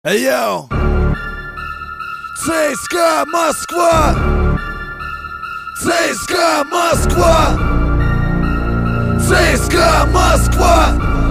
Йоу! ЦСКА Москва! ЦСКА Москва! ЦСКА Москва!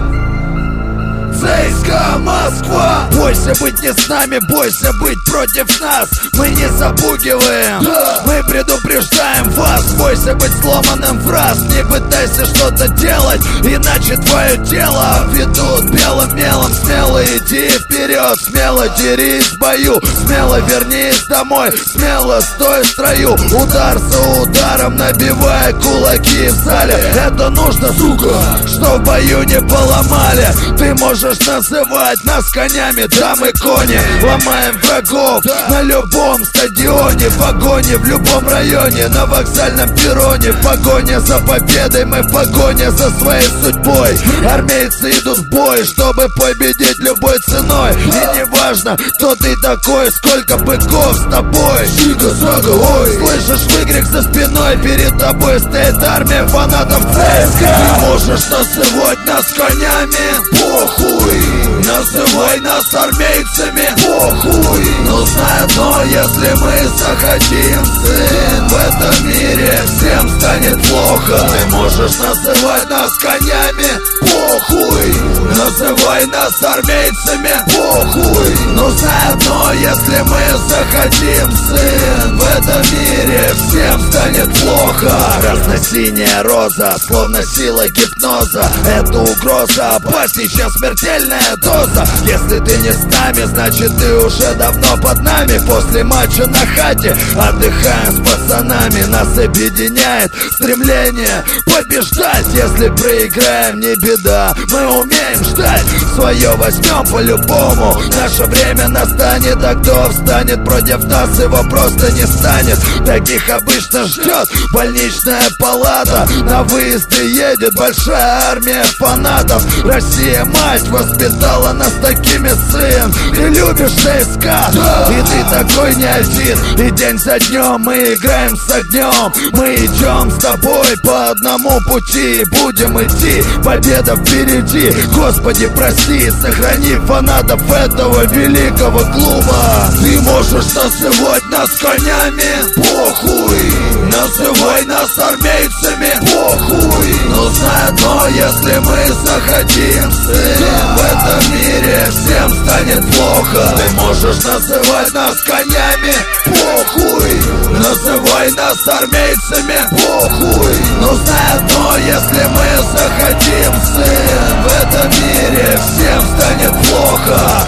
ЦСКА Москва! Бойся быть не с нами, бойся быть против нас. Мы не запугиваем, мы предупреждаем вас. Бойся быть сломанным в раз. Не пытайся что-то делать, иначе твое тело обведут белым мелом. Смело иди вперед, смело дерись в бою, смело вернись домой, смело стой в строю. Удар за ударом, набивая кулаки в зале. Это нужно, сука, что в бою не поломали. Ты можешь называть нас конями, да мы кони. Ломаем врагов на любом стадионе, в погоне в любом районе, на вокзальном перроне. В погоне за победой, мы в погоне за своей судьбой. Армейцы идут в бой, чтобы победить любой ценой. И не важно, кто ты такой, сколько быков с тобой. Сига-сага, ой, слышишь выкрик за спиной, перед тобой стоит армия фанатов ЦСКА. Ты можешь называть нас конями, похуй. Называй нас армейцами, похуй. Но знай одно, если мы захотим, сын, в этом мире всем станет плохо. Ты можешь называть нас конями, похуй. Называй нас армейцами, похуй. Но знай одно, если мы захотим, сын, в этом мире всем станет плохо. Красно-синяя роза, словно сила гипноза. Это угроза опасней, чем смертельная доза. Если ты не с нами, значит ты уже давно под нами. После матча на хате отдыхаем с пацанами. Нас объединяет стремление побеждать. Если проиграем, не беда, мы умеем ждать. Свое возьмем по-любому. Наше время настанет, а кто встанет против нас, его просто не станет. Таких обычно ждет больничная палата. На выезды едет большая армия фанатов. Россия, мать, воспитала нас такими, сын. Ты любишь ЦСКА, и ты такой не один. И день за днем мы играем с огнем. Мы идем с тобой по одному пути, будем идти, победа впереди. Господи, прости, сохрани фанатов этого великого клуба. Ты можешь называть нас конями, похуй. Называй нас армейцами, похуй. Но знай одно, если мы захотим, сын, в этом мире всем станет плохо. Ты можешь называть нас конями, похуй. Называй нас армейцами, похуй. Но знай одно, если мы захотим, сын, в этом мире всем станет плохо.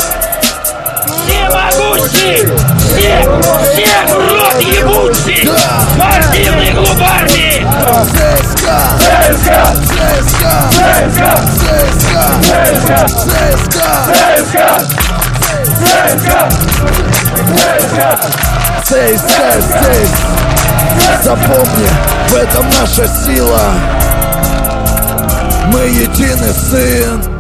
Всемогущий! Всех рот ебучий! Спортивный клуб армии! ЦСКА! ЦСКА! ЦСКА! ЦСКА! ЦСКА! ЦСКА! ЦСКА! ЦСКА здесь. Запомни, в этом наша сила. Мы едины, сын.